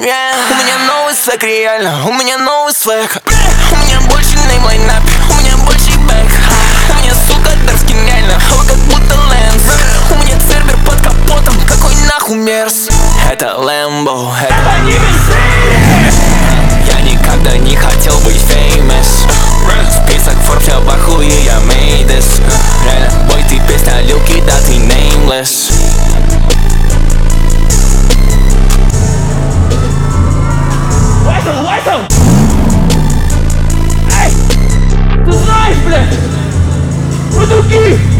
У меня новый свек, реально, у меня новый свек. У меня больше нейм лайнап, у меня больше бэк. У меня, сука, дарскин реально, вы как будто лэнс. У меня цербер под капотом, какой нахуй мерз. Это Лэмбо, это не Мерседес. Я никогда не хотел быть famous. Список Forbes, я в ахуе, я made this. Реально, бой, ты песня Лилки, да ты nameless. Лайтом! Эй! Ты знаешь, блядь! Вы другие!